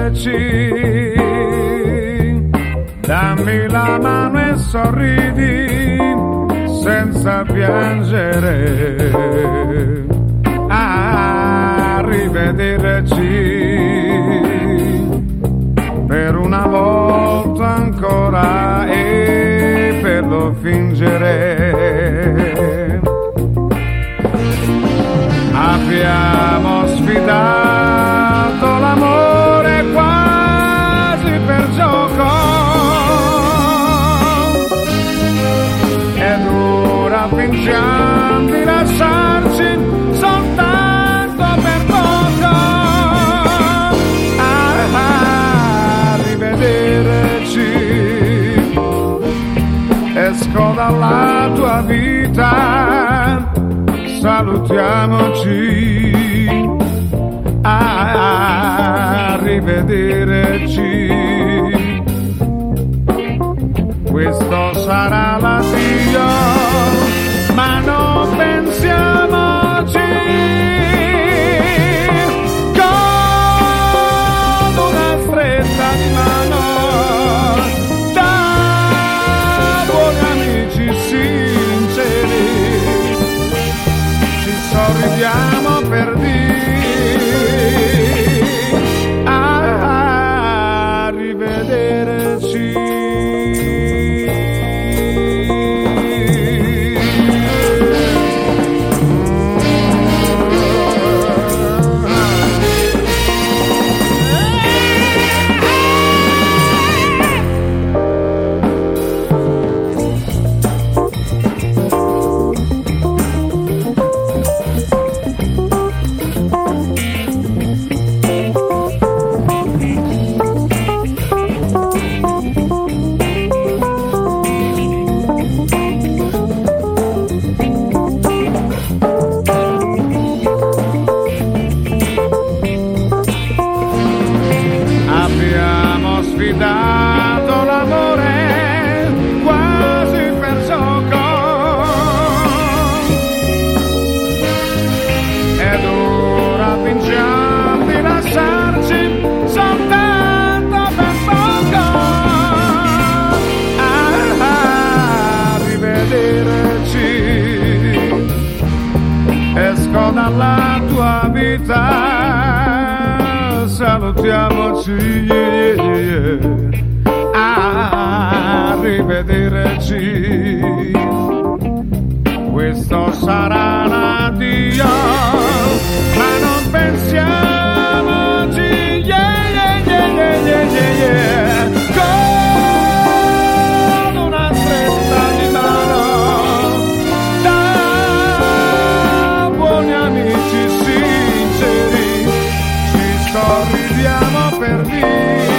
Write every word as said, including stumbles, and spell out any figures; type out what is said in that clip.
rivederci. Dammi la mano e sorridi senza piangere. A rivederci per una volta ancora e per lo fingere. Abbiamo sfidato l'amore quasi per gioco ed ora fingiamo di lasciarci soltanto per poco. A rivederci, esco dalla tua vita, salutiamoci. A rivederci, questo sarà l'addio, ma non pensiamoci. Con una stretta di mano da buoni amici sinceri ci sorridiamo per dire a rivederci. Abbiamo sfidato l'amore quasi per gioco ed ora fingiamo di lasciarci soltanto per poco. A rivederci, esco dalla tua vita, salutiamoci, yeah, yeah, yeah. A rivederci, questo sarà l'addio, ma non pensiamoci, yeah, yeah, yeah, yeah, yeah, yeah, yeah. Con una stretta di mano da buoni amici sinceri sorridiamo per dire